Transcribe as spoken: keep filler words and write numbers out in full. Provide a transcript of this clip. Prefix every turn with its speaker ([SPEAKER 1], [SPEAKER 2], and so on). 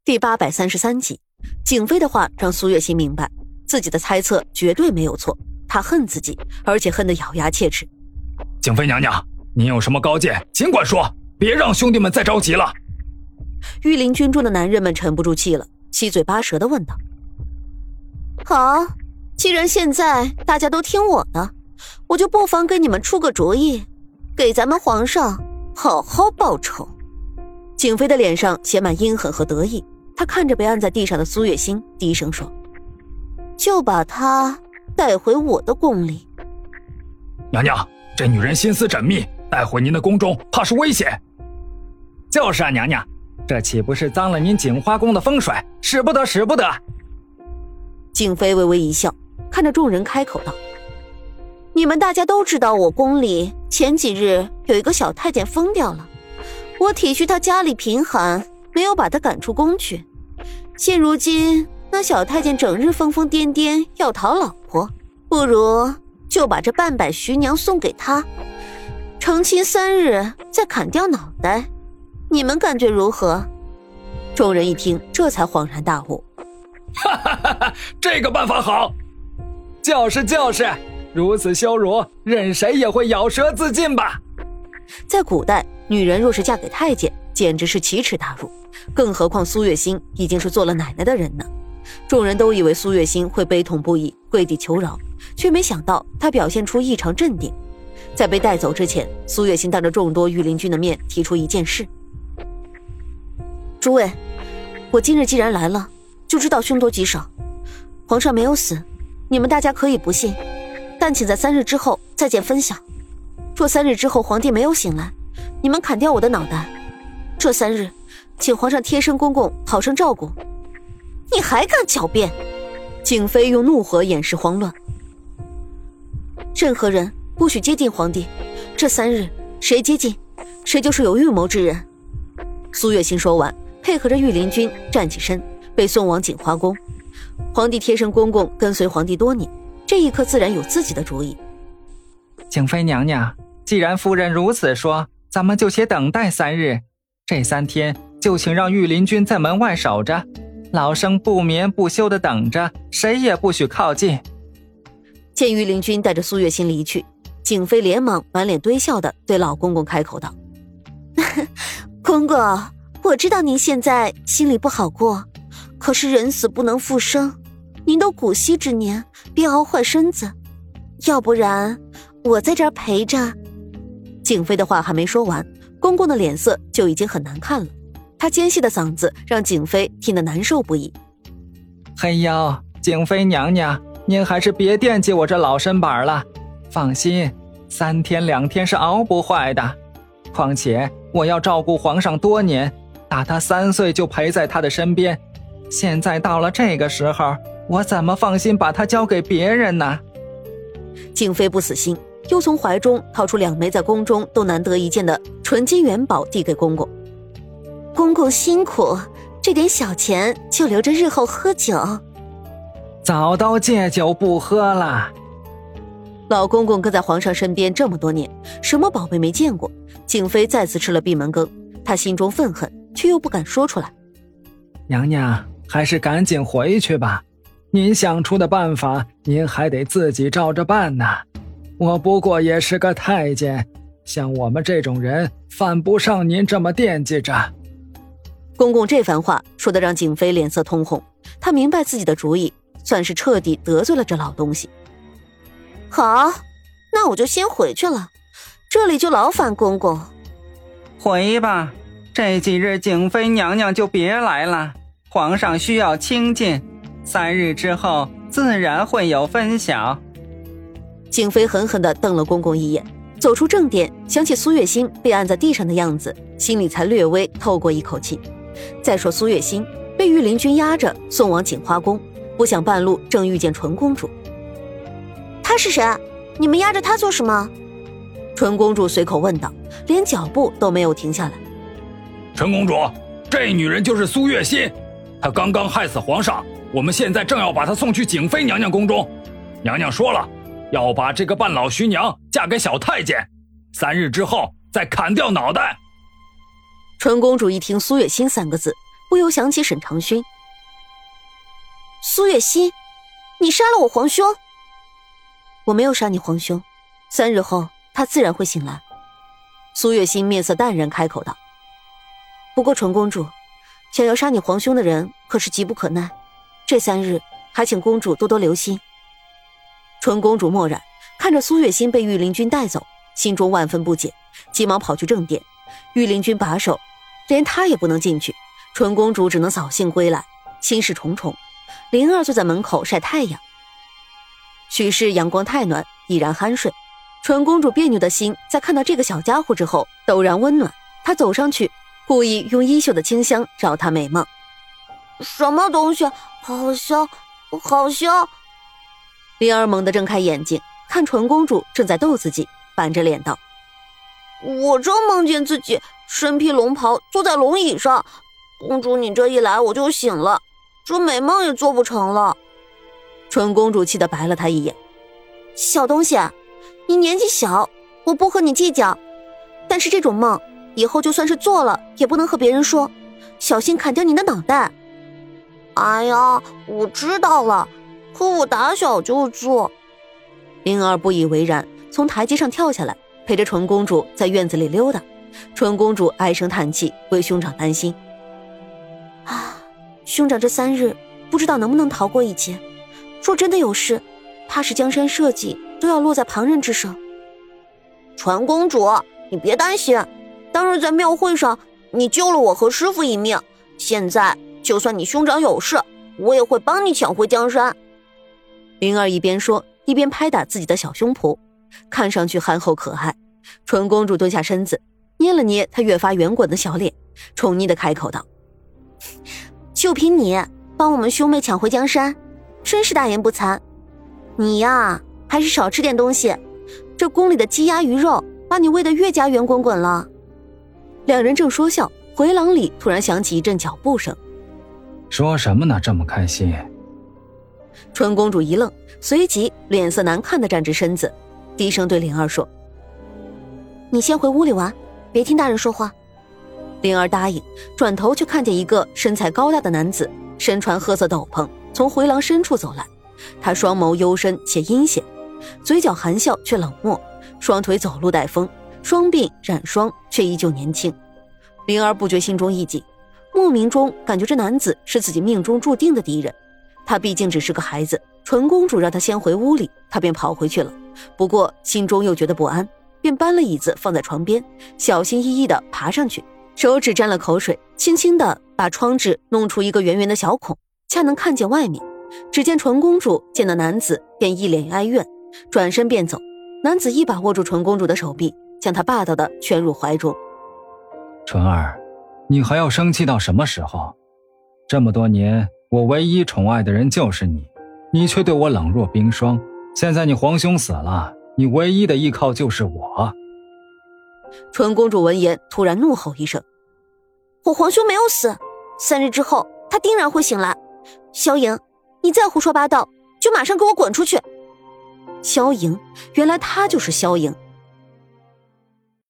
[SPEAKER 1] 第八百三十三集，景妃的话让苏月心明白，自己的猜测绝对没有错。她恨自己，而且恨得咬牙切齿。
[SPEAKER 2] 景妃娘娘，您有什么高见，尽管说，别让兄弟们再着急了。
[SPEAKER 1] 御林军中的男人们沉不住气了，七嘴八舌地问道：好，既然现在大家都听我的，我就不妨给你们出个主意，给咱们皇上好好报仇。景妃的脸上写满阴狠和得意，她看着被按在地上的苏月心，低声说：就把她带回我的宫里。
[SPEAKER 2] 娘娘，这女人心思缜密，带回您的宫中怕是危险。
[SPEAKER 3] 就是啊，娘娘，这岂不是脏了您锦花宫的风水，使不得使不得。
[SPEAKER 1] 景妃微微一笑，看着众人开口道：你们大家都知道我宫里前几日有一个小太监疯掉了，我体恤他家里贫寒，没有把他赶出宫去。现如今那小太监整日疯疯癫癫要讨老婆，不如就把这半百徐娘送给他，成亲三日再砍掉脑袋，你们感觉如何？众人一听，这才恍然大悟。
[SPEAKER 2] 哈哈哈哈，这个办法好。
[SPEAKER 3] 就是就是，如此羞辱，任谁也会咬舌自尽吧。
[SPEAKER 1] 在古代，女人若是嫁给太监，简直是奇耻大辱，更何况苏月心已经是做了奶奶的人呢。众人都以为苏月心会悲痛不已，跪地求饶，却没想到她表现出异常镇定。在被带走之前，苏月心当着众多御林军的面提出一件事：诸位，我今日既然来了，就知道凶多吉少。皇上没有死，你们大家可以不信，但请在三日之后再见分晓。若三日之后皇帝没有醒来，你们砍掉我的脑袋，这三日请皇上贴身公公好生照顾。你还敢狡辩？景妃用怒火掩饰慌乱。任何人不许接近皇帝，这三日谁接近，谁就是有预谋之人。苏月心说完，配合着御林军站起身，被送往锦花宫。皇帝贴身公公跟随皇帝多年，这一刻自然有自己的主意。
[SPEAKER 3] 景妃娘娘，既然夫人如此说，咱们就且等待三日。这三天就请让御林军在门外守着，老生不眠不休地等着，谁也不许靠近。
[SPEAKER 1] 见御林军带着苏月心离去，景妃连忙满脸堆笑地对老公公开口道：公公，我知道您现在心里不好过，可是人死不能复生，您都古稀之年，别熬坏身子，要不然我在这儿陪着。景妃的话还没说完，公公的脸色就已经很难看了，他尖细的嗓子让景妃听得难受不已。
[SPEAKER 3] 嘿呦，景妃娘娘，您还是别惦记我这老身板了，放心，三天两天是熬不坏的。况且我要照顾皇上多年，打他三岁就陪在他的身边，现在到了这个时候，我怎么放心把他交给别人呢？
[SPEAKER 1] 景妃不死心，又从怀中掏出两枚在宫中都难得一见的纯金元宝递给公公。公公辛苦，这点小钱就留着日后喝酒。
[SPEAKER 3] 早都戒酒不喝了。
[SPEAKER 1] 老公公跟在皇上身边这么多年，什么宝贝没见过，景妃再次吃了闭门羹，她心中愤恨，却又不敢说出来。
[SPEAKER 3] 娘娘，还是赶紧回去吧，您想出的办法，您还得自己照着办呢。我不过也是个太监，像我们这种人，犯不上您这么惦记着。
[SPEAKER 1] 公公这番话说得让景妃脸色通红，她明白自己的主意算是彻底得罪了这老东西。好，那我就先回去了，这里就劳烦公公。
[SPEAKER 4] 回吧，这几日景妃娘娘就别来了，皇上需要清静，三日之后自然会有分晓。
[SPEAKER 1] 景妃狠狠地瞪了公公一眼，走出正殿，想起苏月心被按在地上的样子，心里才略微透过一口气。再说苏月心被御林军押着送往锦花宫，不想半路正遇见纯公主。她是谁？你们押着她做什么？纯公主随口问道，连脚步都没有停下来。
[SPEAKER 2] 纯公主，这女人就是苏月心，她刚刚害死皇上，我们现在正要把她送去景妃娘娘宫中。娘娘说了，要把这个半老徐娘嫁给小太监，三日之后再砍掉脑袋。
[SPEAKER 1] 纯公主一听苏月心三个字， 不由想起沈长勋。苏月心，你杀了我皇兄？我没有杀你皇兄，三日后他自然会醒来。苏月心面色淡然开口道。不过纯公主，想要杀你皇兄的人可是急不可耐，这三日还请公主多多留心。纯公主默然，看着苏月心被御林军带走，心中万分不解，急忙跑去正殿。御林军把守，连她也不能进去，纯公主只能扫兴归来，心事重重。灵儿坐在门口晒太阳，许是阳光太暖，已然酣睡。纯公主别扭的心在看到这个小家伙之后陡然温暖，她走上去，故意用衣袖的清香扰她美梦。
[SPEAKER 5] 什么东西？好香，好香！
[SPEAKER 1] 灵儿猛地睁开眼睛，看纯公主正在逗自己，板着脸道：
[SPEAKER 5] 我正梦见自己身披龙袍坐在龙椅上，公主你这一来我就醒了，这美梦也做不成了。
[SPEAKER 1] 纯公主气得白了他一眼。
[SPEAKER 5] 小东西，你年纪小，我不和你计较，但是这种梦以后就算是做了也不能和别人说，小心砍掉你的脑袋。哎呀，我知道了，可我打小就做。
[SPEAKER 1] 灵儿不以为然，从台阶上跳下来，陪着纯公主在院子里溜达。纯公主唉声叹气，为兄长担心。
[SPEAKER 5] 啊，兄长这三日不知道能不能逃过一劫，若真的有事，怕是江山社稷都要落在旁人之手。纯公主，你别担心，当日在庙会上你救了我和师父一命，现在就算你兄长有事，我也会帮你抢回江山。
[SPEAKER 1] 灵儿一边说一边拍打自己的小胸脯，看上去憨厚可爱。纯公主蹲下身子，捏了捏她越发圆滚的小脸，宠溺地开口道：
[SPEAKER 5] 就凭你帮我们兄妹抢回江山，真是大言不惭。你呀，还是少吃点东西，这宫里的鸡鸭鱼肉把你喂得越加圆滚滚了。
[SPEAKER 1] 两人正说笑，回廊里突然响起一阵脚步声。
[SPEAKER 3] 说什么呢，这么开心？
[SPEAKER 1] 纯公主一愣，随即脸色难看地站直身子，低声对灵儿说：
[SPEAKER 5] 你先回屋里玩，别听大人说话。
[SPEAKER 1] 灵儿答应，转头却看见一个身材高大的男子，身穿褐色斗篷，从回廊深处走来。他双眸幽深且阴险，嘴角含笑却冷漠，双腿走路带风，双鬓染霜却依旧年轻。灵儿不觉心中一紧，莫名中感觉这男子是自己命中注定的敌人。他毕竟只是个孩子，纯公主让他先回屋里，他便跑回去了。不过心中又觉得不安，便搬了椅子放在床边，小心翼翼地爬上去，手指沾了口水，轻轻地把窗纸弄出一个圆圆的小孔，恰能看见外面。只见纯公主见到男子便一脸哀怨，转身便走。男子一把握住纯公主的手臂，将她霸道地圈入怀中。
[SPEAKER 3] 纯儿，你还要生气到什么时候？这么多年我唯一宠爱的人就是你，你却对我冷若冰霜。现在你皇兄死了，你唯一的依靠就是我。
[SPEAKER 1] 纯公主闻言突然怒吼一声：
[SPEAKER 5] 我皇兄没有死，三日之后他定然会醒来。萧莹，你再胡说八道就马上给我滚出去。
[SPEAKER 1] 萧莹，原来她就是萧莹。